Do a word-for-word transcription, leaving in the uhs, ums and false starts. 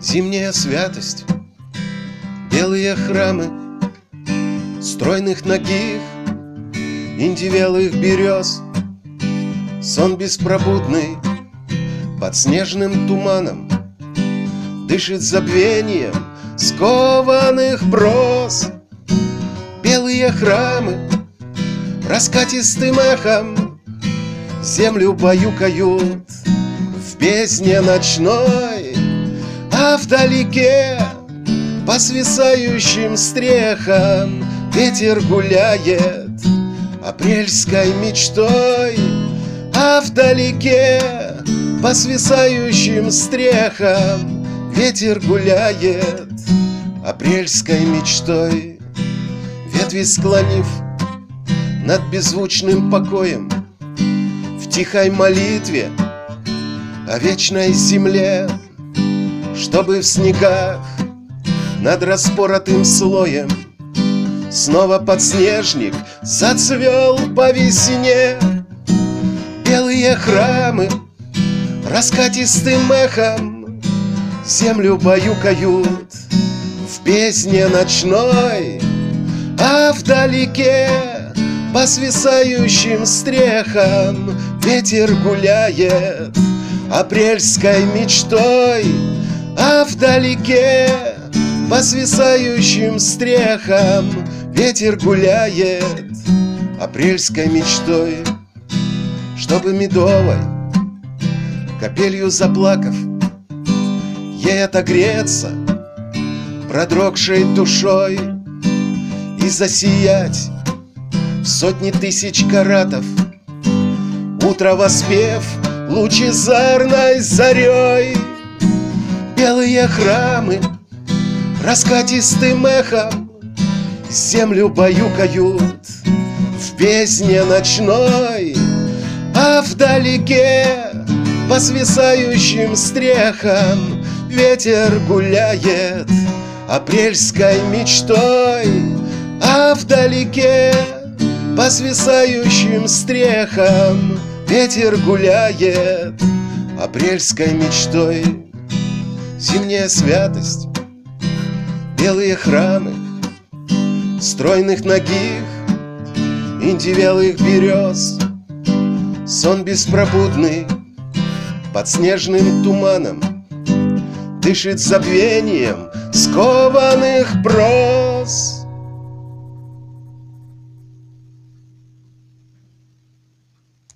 Зимняя святость, белые храмы стройных ногих, индивелых берез. Сон беспробудный под снежным туманом дышит забвением скованных броз. Белые храмы раскатистым эхом землю баюкают в бездне ночной, а вдалеке по свисающим стрехам ветер гуляет апрельской мечтой, а вдалеке по свисающим стрехам ветер гуляет апрельской мечтой. Ветви склонив над беззвучным покоем, в тихой молитве о вечной земле, чтобы в снегах над распоротым слоем снова подснежник зацвел по весне. Белые храмы раскатистым эхом землю баюкают в бездне ночной, а вдалеке по свисающим стрехам ветер гуляет апрельской мечтой, а вдалеке по свисающим стрехам ветер гуляет апрельской мечтой. Чтобы медовой капелью заплакав ей отогреться продрогшей душой и засиять в сотни тысяч каратов, утро воспев лучезарной зарей. Белые храмы раскатистым эхом землю баюкают в бездне ночной, а вдалеке по свисающим стрехам ветер гуляет апрельской мечтой, а вдалеке по свисающим стрехам ветер гуляет апрельской мечтой. Зимняя святость, белые храмы стройных ногих, индивелых берез. Сон беспробудный под снежным туманом дышит забвением скованных броз.